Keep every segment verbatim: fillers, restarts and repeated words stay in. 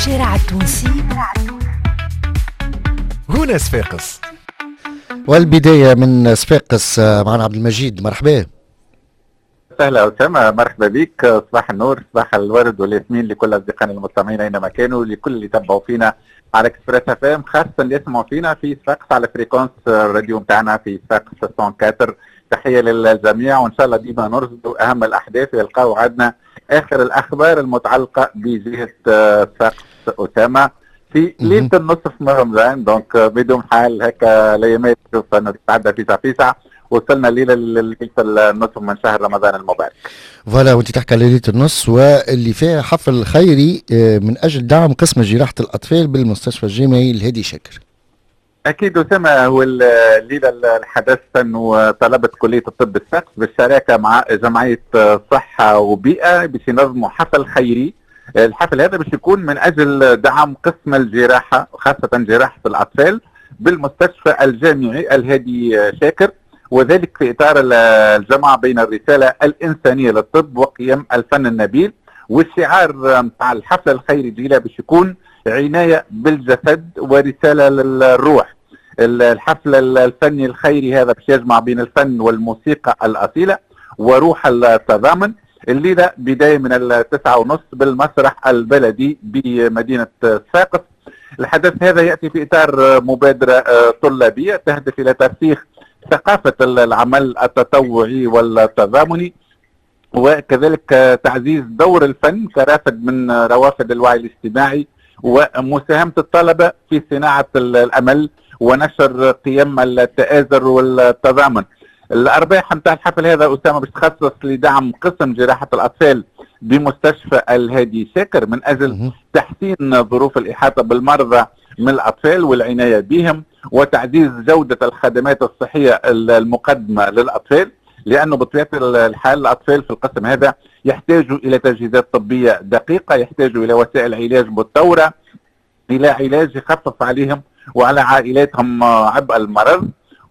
الشارع التونسي هنا صفاقس. والبداية من صفاقس معنا عبد المجيد، مرحبا. سهلا أسامة، مرحبا بك. صباح النور، صباح الورد والياسمين لكل أصدقائنا المستمعين أينما كانوا، لكل اللي تبعوا فينا على اكسبريس اف ام، خاصة اللي يسمعوا فينا في صفاقس على فريكونس الراديو نتاعنا في صفاقس مية وأربعة. تحية للجميع، وإن شاء الله ديما نرصدوا أهم الأحداث ويلقاو عندنا آخر الأخبار المتعلقة بجهة صفاقس أسامة في ليلة النصف من رمضان. دونك بدون حال هكا الأيامات تتعدى فيسع فيسع، وصلنا الليله لليله النصف من شهر رمضان المبارك. فوالا، وانت تحكي على ليله النص واللي فيها حفل خيري من اجل دعم قسم جراحه الاطفال بالمستشفى الجامعي الهادي شاكر. اكيد اسامه، هو الليله الحدث انه طلبه كليه الطب السقف بالشراكه مع جمعيه صحه وبيئه باش ينظموا حفل خيري. الحفل هذا باش يكون من اجل دعم قسم الجراحه وخاصه جراحه الاطفال بالمستشفى الجامعي الهادي شاكر، وذلك في إطار الجمع بين الرسالة الإنسانية للطب وقيم الفن النبيل. والشعار مع الحفل الخيري جيلة باش يكون عناية بالجسد ورسالة للروح. الحفل الفني الخيري هذا باش يجمع بين الفن والموسيقى الأصيلة وروح التضامن. الليلة بداية من التسعة ونص بالمسرح البلدي بمدينة صفاقس. الحدث هذا يأتي في إطار مبادرة طلابية تهدف إلى ترسيخ ثقافة العمل التطوعي والتضامني، وكذلك تعزيز دور الفن كرافد من روافد الوعي الاجتماعي ومساهمة الطلبة في صناعة الأمل ونشر قيم التآزر والتضامن. الأرباح نتاع الحفل هذا أسامة باش تخصص لدعم قسم جراحة الأطفال بمستشفى الهادي شاكر من أجل تحسين ظروف الإحاطة بالمرضى من الأطفال والعناية بهم وتعزيز جودة الخدمات الصحية المقدمة للأطفال، لأنه بطبيعة الحال الأطفال في القسم هذا يحتاجوا إلى تجهيزات طبية دقيقة، يحتاجوا إلى وسائل علاج متطورة، إلى علاج يخفف عليهم وعلى عائلاتهم عبء المرض.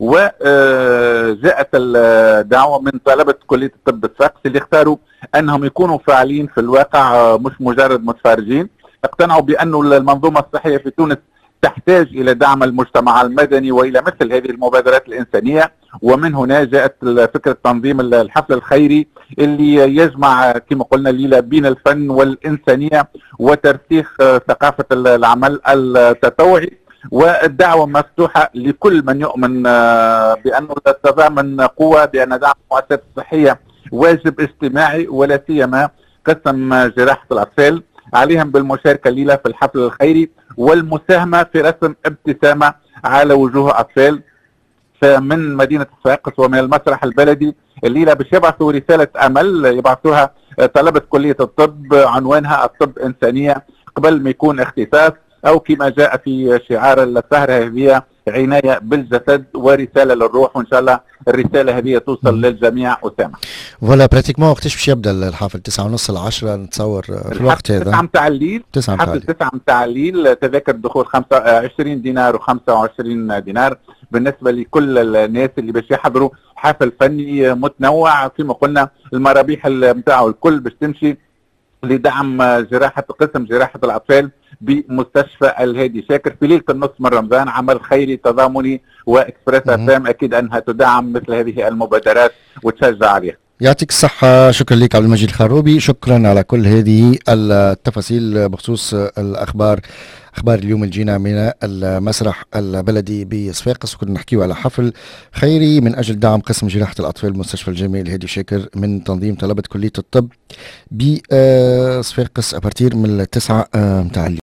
وجاءت الدعوة من طلبة كلية الطب السقف اللي اختاروا أنهم يكونوا فاعلين في الواقع مش مجرد متفرجين. اقتنعوا بأن المنظومة الصحية في تونس تحتاج إلى دعم المجتمع المدني وإلى مثل هذه المبادرات الإنسانية، ومن هنا جاءت فكرة تنظيم الحفل الخيري اللي يجمع كما قلنا الليلة بين الفن والإنسانية وترسيخ ثقافة العمل التطوعي. والدعوة مفتوحة لكل من يؤمن بأن التضامن قوة، بأن دعم المؤسسات الصحية واجب اجتماعي، ولا سيما قسم جراحة الأطفال عليهم بالمشاركة الليلة في الحفل الخيري والمساهمة في رسم ابتسامة على وجوه أطفال من مدينة صفاقس ومن المسرح البلدي. الليلة باش يبعثوا رسالة أمل يبعثوها طلبة كلية الطب عنوانها الطب إنسانية قبل ما يكون اختصاص، أو كما جاء في شعار السهرة هذه عناية بالجسد ورسالة للروح. وإن شاء الله الرسالة هذه توصل م. للجميع أسامة. فوالا، براتيكمون وقتاش باش يبدا الحفل؟ تسعة ونص العشرة نتصور في الوقت هذا. تسعة متاع الليل. حفل تسعة متاع الليل. تذاكر الدخول خمسة وعشرين دينار وخمسة وعشرين دينار بالنسبة لكل الناس اللي باش يحضروا حفل فني متنوع. كما قلنا المرابيح متاعه الكل باش تمشي لدعم جراحة قسم جراحة الأطفال بمستشفى الهادي شاكر في ليلة النصف من رمضان. عمل خيري تضامني، واكسبريس اف ام اكيد انها تدعم مثل هذه المبادرات وتشجع عليها. يعطيك الصحة، شكرا لك عبد المجيد الخروبي، شكرا على كل هذه التفاصيل بخصوص الأخبار، أخبار اليوم اللي جينا من المسرح البلدي بصفاقس. وكنا نحكيو على حفل خيري من أجل دعم قسم جراحة الأطفال بالمستشفى الجامعي الهادي شاكر من تنظيم طلبة كلية الطب بصفاقس أبارتير من التسعة متاع الليل.